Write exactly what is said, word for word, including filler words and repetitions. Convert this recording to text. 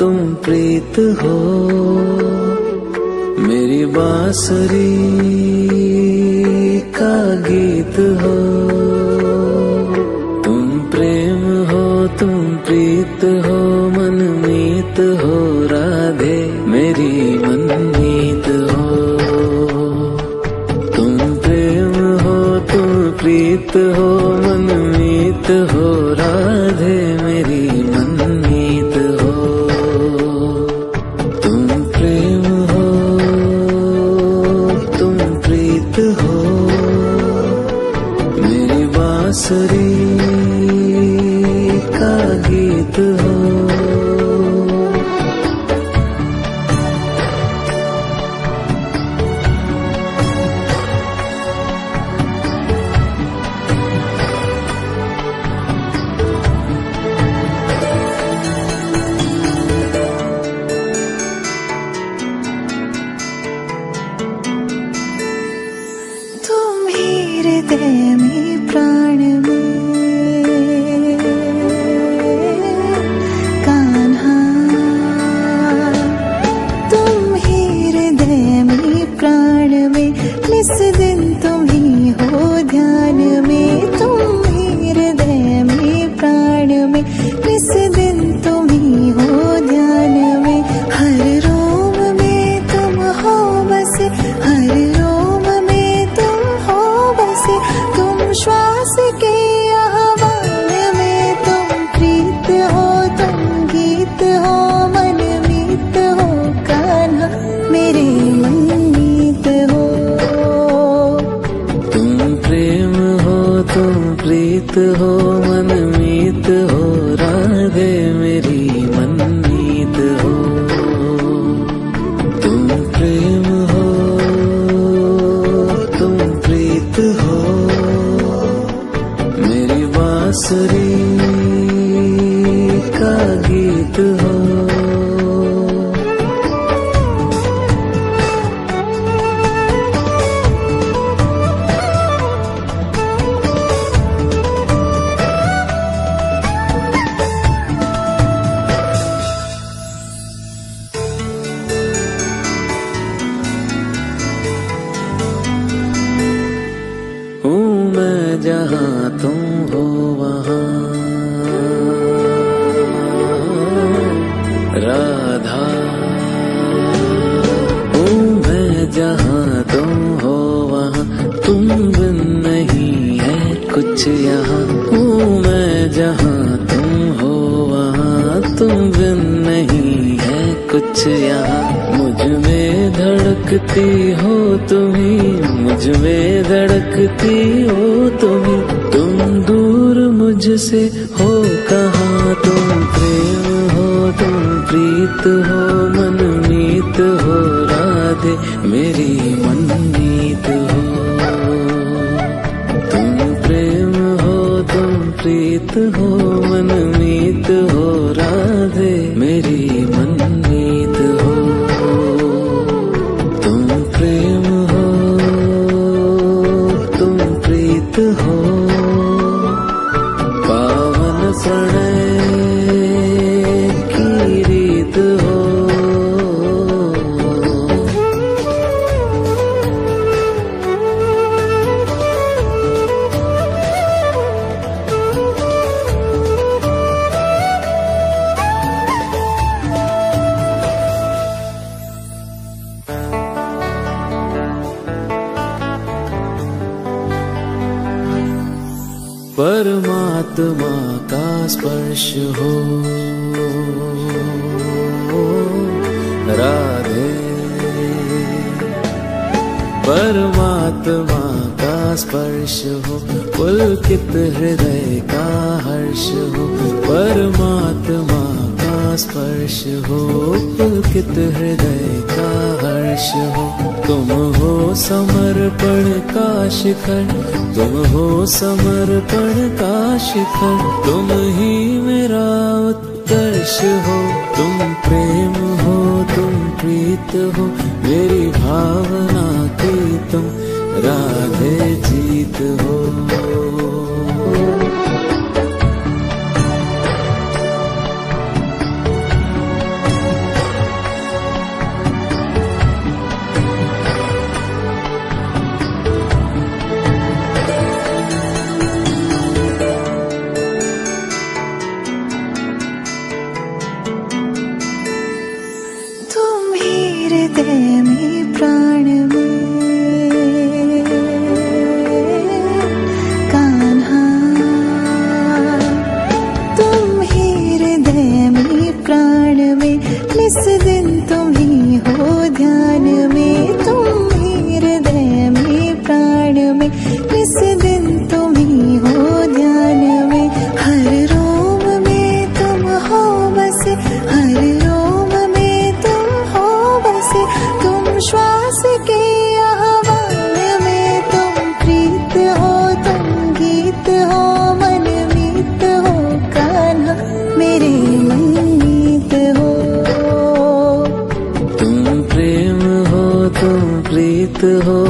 तुम प्रीत हो, मेरी बांसुरी का गीत हो। तुम प्रेम हो, तुम प्रीत हो, मनमीत हो राधे मेरी मनमीत हो। तुम प्रेम हो, तुम प्रीत हो, मनमीत हो राधे मेरी मनमीत हो। तुम प्रेम हो, तुम प्रीत हो, मेरी बांसुरी का गीत हो। हृदय में प्राण में कान्हा, तुम ही हृदय में प्राण में, निस दिन तुम ही हो ध्यान में। तुम ही हृदय में प्राण में, निस दिन तुम ही हो ध्यान में। हर रोम में तुम हो बसे, हर रोम में तुम हो बसे। तुम श्वास के आह्वान में, तुम प्रीत हो, तुम गीत हो, मनमीत हो कान्हा मेरे मनमीत हो। तुम प्रेम हो, तुम प्रीत हो, मनमीत हो राधे मेरी मनमीत हो। तुम प्रेम हो, तुम प्रीत हो, मेरी बांसुरी का गीत हो। हूँ मैं जहाँ तुम हो वहाँ राधा, हूँ मैं जहाँ तुम हो वहाँ, तुम बिन नहीं है कुछ यहाँ। हूँ मैं जहाँ तुम हो वहाँ, तुम बिन नहीं है कुछ यहाँ। मुझ में धड़कती हो तुम्ही, मुझ में धड़कती हो तुम्ही। तुम दूर मुझसे हो कहाँ, तुम प्रेम हो, तुम प्रीत हो, मनमीत हो राधे मेरी मनमीत हो। तुम प्रेम हो, तुम प्रीत हो, मनमीत हो राधे मेरी मनमीत हो। तुम प्रेम हो, तुम प्रीत हो, पावन प्रणय की रीत हो। परमात्मा का स्पर्श हो राधे, परमात्मा का स्पर्श हो, पुलकित हृदय का हर्ष हो। परमात्मा का स्पर्श हो, पुलकित हृदय का हर्ष हो। तुम हो समर्पण का शिखर, तुम हो समर्पण का शिखर। तुम ही मेरा उत्कर्ष हो, तुम प्रेम हो, तुम प्रीत हो, मेरी भावना की तुम राधे जीत हो। हो।